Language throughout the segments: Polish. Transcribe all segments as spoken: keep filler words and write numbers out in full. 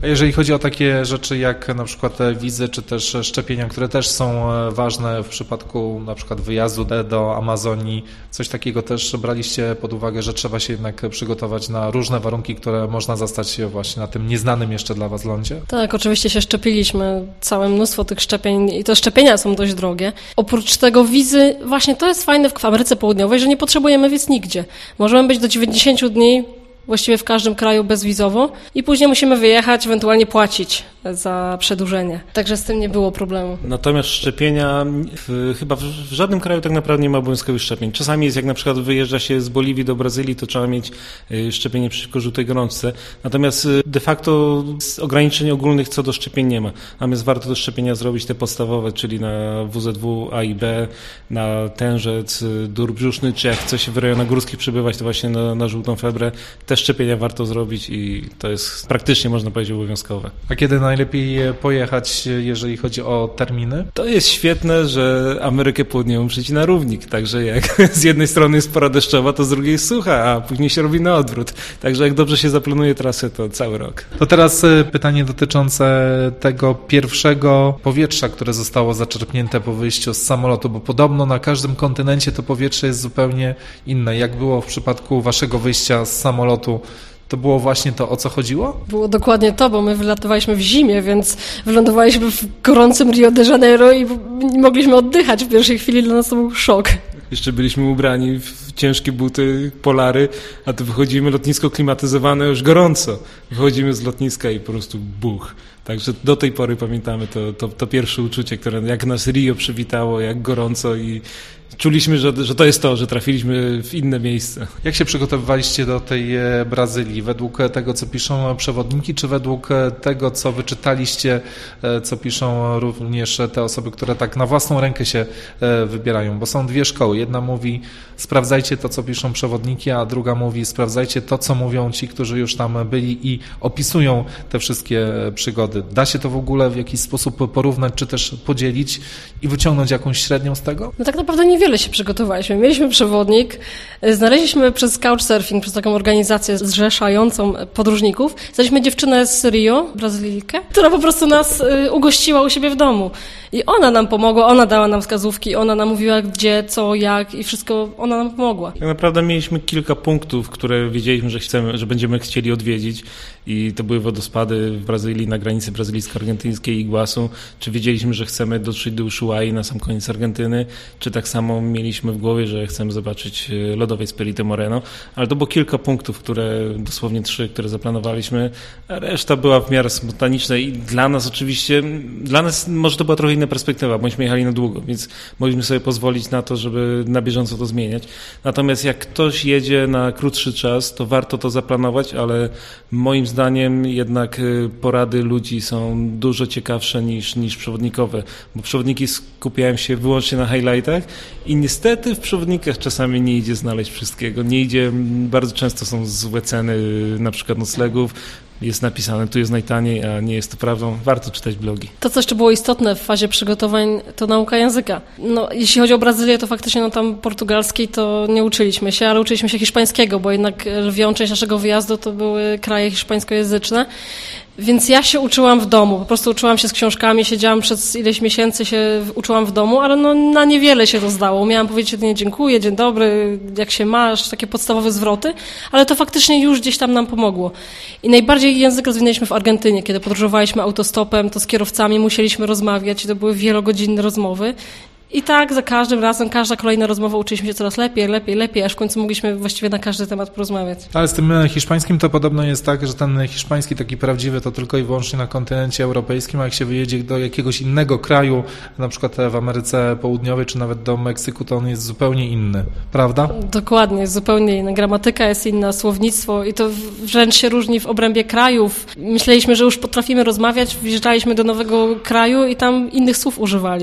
A jeżeli chodzi o takie rzeczy jak na przykład wizy, czy też szczepienia, które też są ważne w przypadku na przykład wyjazdu do Amazonii, coś takiego też braliście pod uwagę, że trzeba się jednak przygotować na różne warunki, które można zastać właśnie na tym nieznanym jeszcze dla Was lądzie? Tak, oczywiście się szczepiliśmy, całe mnóstwo tych szczepień i te szczepienia są dość drogie. Oprócz tego wizy, właśnie to jest fajne w Ameryce Południowej, że nie potrzebujemy wiz nigdzie. Możemy być do dziewięćdziesięciu dni właściwie w każdym kraju bezwizowo i później musimy wyjechać, ewentualnie płacić za przedłużenie. Także z tym nie było problemu. Natomiast szczepienia, w, chyba w, w żadnym kraju tak naprawdę nie ma obowiązkowych szczepień. Czasami jest, jak na przykład wyjeżdża się z Boliwii do Brazylii, to trzeba mieć y, szczepienie przeciwko żółtej gorączce. Natomiast y, de facto ograniczeń ogólnych co do szczepień nie ma. Natomiast warto do szczepienia zrobić te podstawowe, czyli na W Z W A i B, na tężec, y, dur brzuszny, czy jak chce się w rejonach górskich przebywać, to właśnie na, na żółtą febrę. Te szczepienia warto zrobić i to jest praktycznie, można powiedzieć, obowiązkowe. A kiedy najlepiej pojechać, jeżeli chodzi o terminy? To jest świetne, że Amerykę Południową przecina równik, także jak z jednej strony jest pora deszczowa, to z drugiej jest sucha, a później się robi na odwrót. Także jak dobrze się zaplanuje trasę, to cały rok. To teraz pytanie dotyczące tego pierwszego powietrza, które zostało zaczerpnięte po wyjściu z samolotu, bo podobno na każdym kontynencie to powietrze jest zupełnie inne. Jak było w przypadku Waszego wyjścia z samolotu? To było właśnie to, o co chodziło? Było dokładnie to, bo my wylatowaliśmy w zimie, więc wylądowaliśmy w gorącym Rio de Janeiro i nie mogliśmy oddychać w pierwszej chwili, dla nas to był szok. Jeszcze byliśmy ubrani w ciężkie buty, polary, a tu wychodzimy, lotnisko klimatyzowane, już gorąco. Wychodzimy z lotniska i po prostu buch. Także do tej pory pamiętamy to, to, to pierwsze uczucie, które jak nas Rio przywitało, jak gorąco i czuliśmy, że, że to jest to, że trafiliśmy w inne miejsce. Jak się przygotowywaliście do tej Brazylii? Według tego, co piszą przewodniki, czy według tego, co wyczytaliście, co piszą również te osoby, które tak na własną rękę się wybierają? Bo są dwie szkoły. Jedna mówi, sprawdzajcie to, co piszą przewodniki, a druga mówi, sprawdzajcie to, co mówią ci, którzy już tam byli i opisują te wszystkie przygody. Da się to w ogóle w jakiś sposób porównać, czy też podzielić i wyciągnąć jakąś średnią z tego? No tak naprawdę niewiele się przygotowaliśmy. Mieliśmy przewodnik, znaleźliśmy przez Couchsurfing, przez taką organizację zrzeszającą podróżników, znaleźliśmy dziewczynę z Rio, Brazylijkę, która po prostu nas ugościła u siebie w domu. I ona nam pomogła, ona dała nam wskazówki, ona nam mówiła gdzie, co, jak i wszystko ona nam pomogła. Tak naprawdę mieliśmy kilka punktów, które wiedzieliśmy, że chcemy, że będziemy chcieli odwiedzić i to były wodospady w Brazylii na granicy brazylijsko-argentyńskiej i Iguazu. Czy wiedzieliśmy, że chcemy dotrzeć do Ushuai na sam koniec Argentyny, czy tak samo mieliśmy w głowie, że chcemy zobaczyć lodowiec Perito Moreno, ale to było kilka punktów, które dosłownie trzy, które zaplanowaliśmy, a reszta była w miarę spontaniczna i dla nas oczywiście, dla nas może to była trochę inna perspektywa, bośmy jechali na długo, więc mogliśmy sobie pozwolić na to, żeby na bieżąco to zmieniać. Natomiast jak ktoś jedzie na krótszy czas, to warto to zaplanować, ale moim zdaniem jednak porady ludzi są dużo ciekawsze niż, niż przewodnikowe, bo przewodniki skupiają się wyłącznie na highlightach i niestety w przewodnikach czasami nie idzie znaleźć wszystkiego. Nie idzie, bardzo często są złe ceny na przykład noclegów, jest napisane, tu jest najtaniej, a nie jest to prawdą. Warto czytać blogi. To, co jeszcze było istotne w fazie przygotowań, to nauka języka. No, jeśli chodzi o Brazylię, to faktycznie no, tam portugalskiej to nie uczyliśmy się, ale uczyliśmy się hiszpańskiego, bo jednak lwią część naszego wyjazdu to były kraje hiszpańskojęzyczne. Więc ja się uczyłam w domu, po prostu uczyłam się z książkami, siedziałam przez ileś miesięcy, się uczyłam w domu, ale no na niewiele się to zdało. Umiałam powiedzieć jedynie dziękuję, dzień dobry, jak się masz, takie podstawowe zwroty, ale to faktycznie już gdzieś tam nam pomogło. I najbardziej język rozwinęliśmy w Argentynie, kiedy podróżowaliśmy autostopem, to z kierowcami musieliśmy rozmawiać i to były wielogodzinne rozmowy. I tak za każdym razem, każda kolejna rozmowa uczyliśmy się coraz lepiej, lepiej, lepiej, aż w końcu mogliśmy właściwie na każdy temat porozmawiać. Ale z tym hiszpańskim to podobno jest tak, że ten hiszpański taki prawdziwy to tylko i wyłącznie na kontynencie europejskim, a jak się wyjedzie do jakiegoś innego kraju, na przykład w Ameryce Południowej, czy nawet do Meksyku, to on jest zupełnie inny, prawda? Dokładnie, jest zupełnie inna. Gramatyka jest inna, słownictwo i to wręcz się różni w obrębie krajów. Myśleliśmy, że już potrafimy rozmawiać, wjeżdżaliśmy do nowego kraju i tam innych słów używali.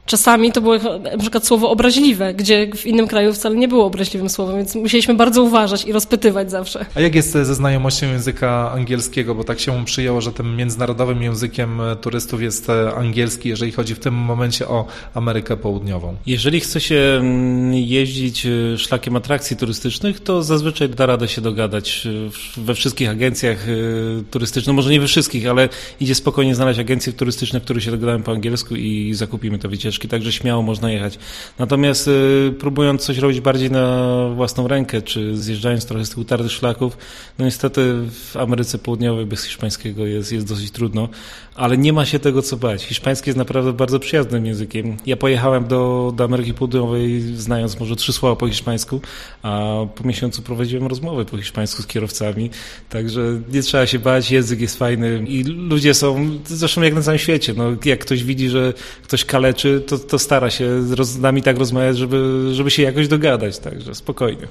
czasami to było na przykład słowo obraźliwe, gdzie w innym kraju wcale nie było obraźliwym słowem, więc musieliśmy bardzo uważać i rozpytywać zawsze. A jak jest ze znajomością języka angielskiego, bo tak się przyjęło, że tym międzynarodowym językiem turystów jest angielski, jeżeli chodzi w tym momencie o Amerykę Południową? Jeżeli chce się jeździć szlakiem atrakcji turystycznych, to zazwyczaj da radę się dogadać we wszystkich agencjach turystycznych, no może nie we wszystkich, ale idzie spokojnie znaleźć agencje turystyczne, w których się dogadają po angielsku i zakupimy te wycieczki, także śmiało można jechać. Natomiast próbując coś robić bardziej na własną rękę, czy zjeżdżając trochę z tych utartych szlaków, no niestety w Ameryce Południowej bez hiszpańskiego jest, jest dosyć trudno, ale nie ma się tego co bać. Hiszpański jest naprawdę bardzo przyjaznym językiem. Ja pojechałem do, do Ameryki Południowej znając może trzy słowa po hiszpańsku, a po miesiącu prowadziłem rozmowy po hiszpańsku z kierowcami, także nie trzeba się bać, język jest fajny i ludzie są, zresztą jak na całym świecie, no, jak ktoś widzi, że ktoś kaleczy, to, to stara się z nami tak rozmawiać, żeby, żeby się jakoś dogadać, także spokojnie.